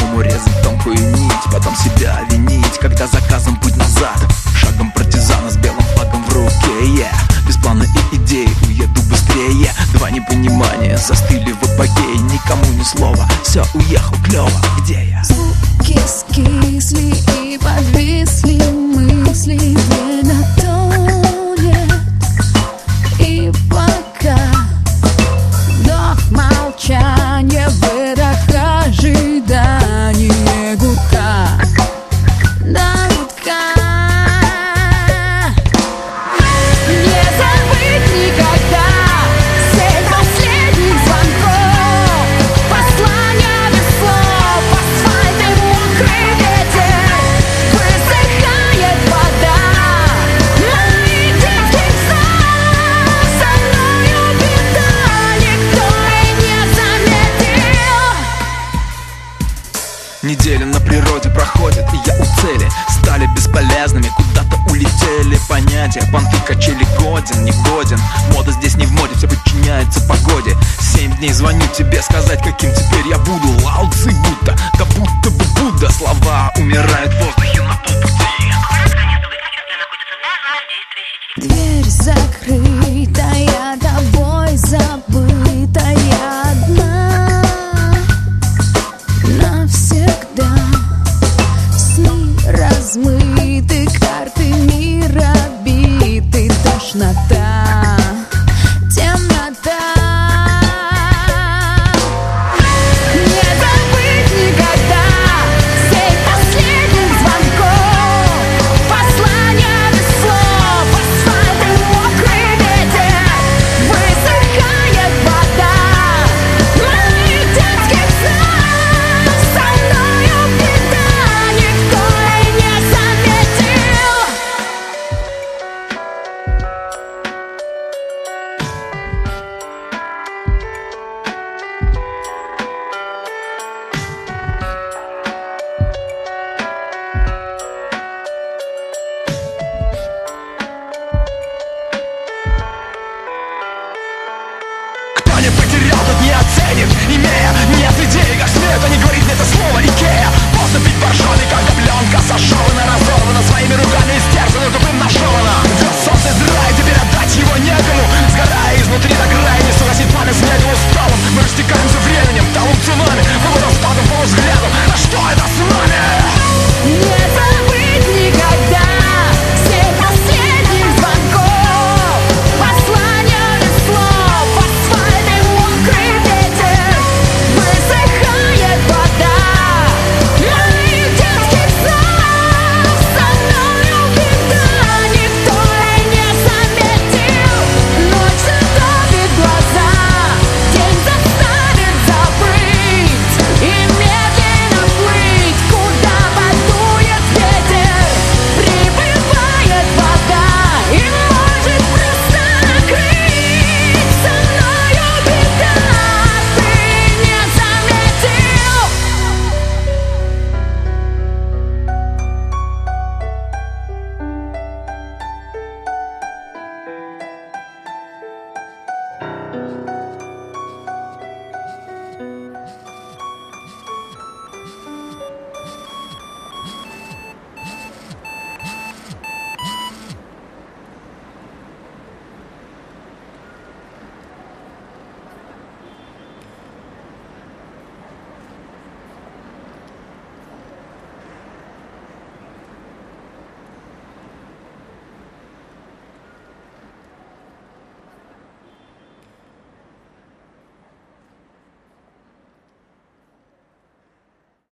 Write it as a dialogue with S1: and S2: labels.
S1: По-новому резать тонкую нить, потом себя винить, когда заказом путь назад. Шагом партизана с белым флагом в руке, без плана и идей уеду быстрее. Два непонимания застыли в апогее, никому ни слова, все, уехал, клево, где я?
S2: Звуки скисли и подвисли мысли, время тонет. И пока вдох молчания, выдох ожидание гудка до гудка. Не забыть никогда семь последних звонков, послания без слов, асфальт и мокрый ветер, высыхает вода моих детских снов. Со мною беда, никто и не заметил.
S1: Неделя на природе проходит, и я у цели. Стали бесполезными, куда-то улетели понятия. Банки, качели, годен, не годен. Мода здесь не в моде, все подчиняется погоде. 7 дней звоню тебе сказать, каким теперь я буду. Лао-цзы будто